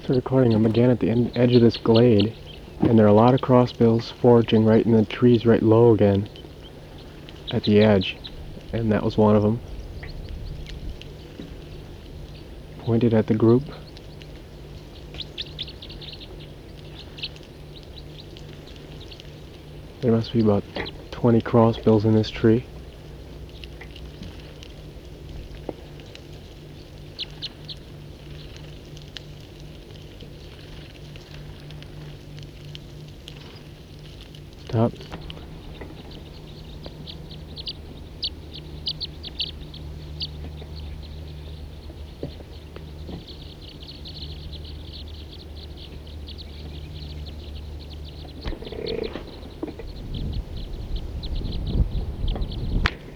So recording, I'm again at the edge of this glade, and there are a lot of crossbills foraging right in the trees right low again at the edge, and that was one of them. Pointed at the group. There must be about 20 crossbills in this tree. Stop.